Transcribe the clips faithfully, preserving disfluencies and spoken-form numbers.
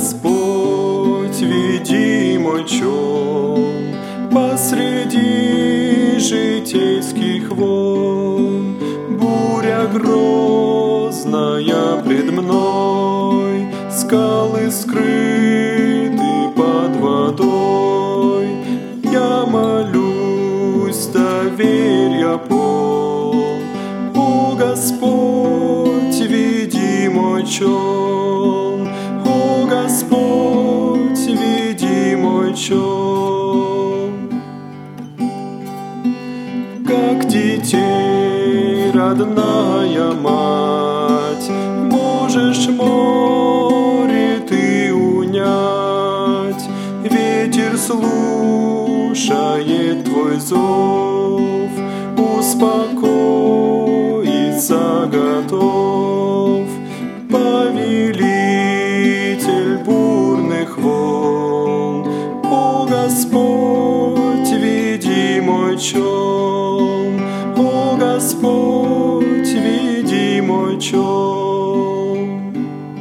Господь, веди мой челн посреди житейских волн. Буря грозная пред мной, скалы скрыты под водой. Я молюсь, доверия полн. О Господь, веди мой челн. О Господь, веди мой челн. Как детей родная мать, можешь море ты унять. Ветер слушает твой зов, успокоиться готов. Повелитель бурных волн, о Господь, веди мой челн. О Господь, веди мой челн.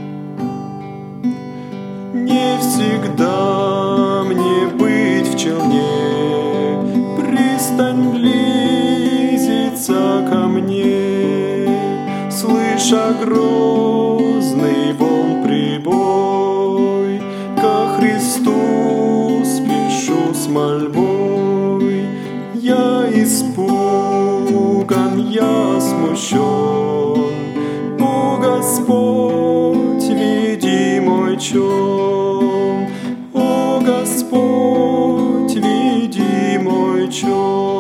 Не всегда мне быть в челне, пристань близится ко мне. Слыша грозный волн прибой, ко Христу спешу с мольбой. Я испуган, я смущен. О Господь, веди мой челн. О Господь, веди мой челн.